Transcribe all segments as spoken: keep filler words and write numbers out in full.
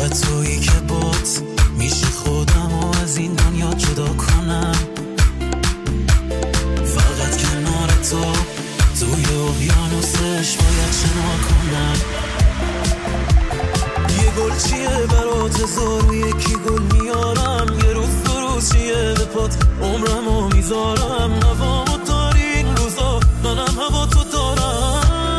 فقط تویی که بات میشه خودم و از این دنیا جدا کنم. فقط کنار تو توی اقیانوسش باید شنا کنم. یه گل چیه برات هزار و یکی گل میارم، یه روز دو روز چیه به پات عمرمو میذارم. هوامو داری این روزا منم هوا تو دارم.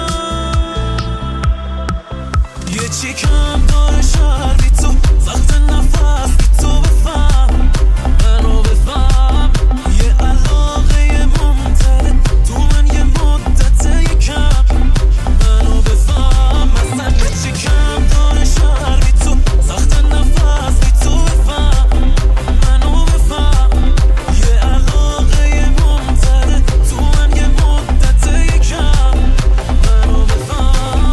یه چی کم داره شهر بی تو، سخت نفس بی تو بفهم منو بفهم. یه علاقه ممتده تو من یه مدت یکم منو بفهم. مثلا یه چی کم داره شهر بی تو، سخت نفس بی تو بفهم منو بفهم. یه علاقه ممتده تو من یه مدت یکم منو بفهم.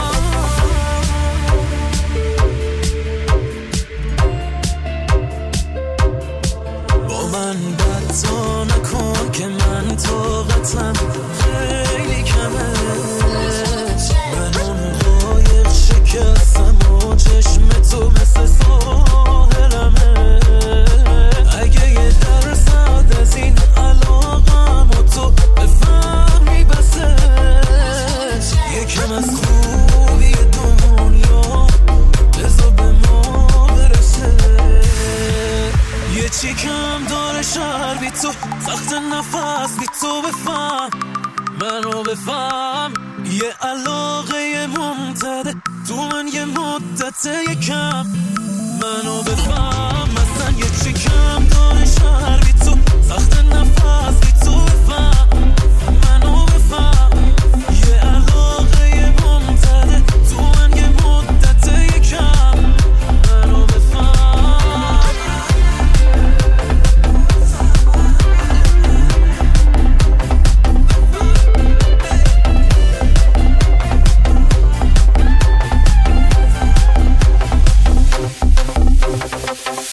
با من بدتا نکن که من طاقتم خیلی کمه. من اون قایق شکستم و چشم تو مثل ساحلمه. اگه یه درصد از این علاقم و تو بفهمی بسه، یکم از خوبی دنیا بذار به ما برسه. یه چی کم داره شهر بی تو، سخت نفس بی تو بفهم منو بفهم. یه علاقه ممتده تو من یه مدت یکم منو بفهم. مثلا یه چی کم داره شهر بی تو، سخت نفس